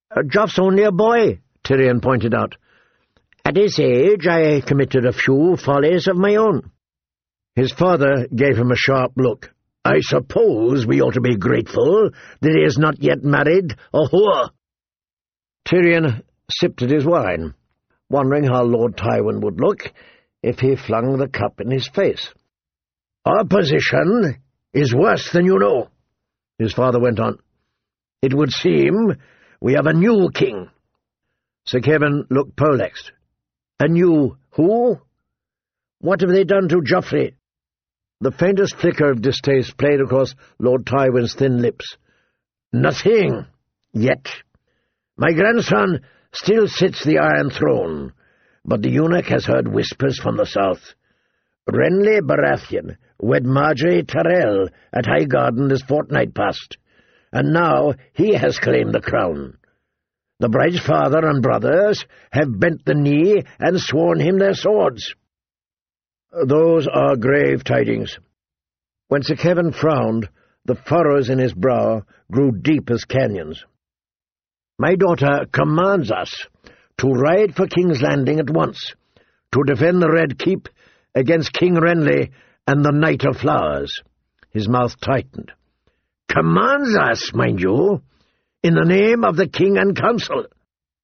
Joff's only a boy, Tyrion pointed out. At his age I committed a few follies of my own. His father gave him a sharp look. I suppose we ought to be grateful that he is not yet married a whore. Tyrion sipped at his wine, wondering how Lord Tywin would look if he flung the cup in his face. Our position is worse than you know, his father went on. It would seem we have a new king. Sir Kevan looked perplexed. A new who? What have they done to Joffrey? The faintest flicker of distaste played across Lord Tywin's thin lips. Nothing, yet. My grandson still sits the Iron Throne, but the eunuch has heard whispers from the south. Renly Baratheon wed Margaery Tyrell at Highgarden this fortnight past, and now he has claimed the crown. The bride's father and brothers have bent the knee and sworn him their swords. Those are grave tidings. When Sir Kevan frowned, the furrows in his brow grew deep as canyons. My daughter commands us to ride for King's Landing at once, to defend the Red Keep against King Renly and the Knight of Flowers. His mouth tightened. Commands us, mind you, in the name of the King and Council.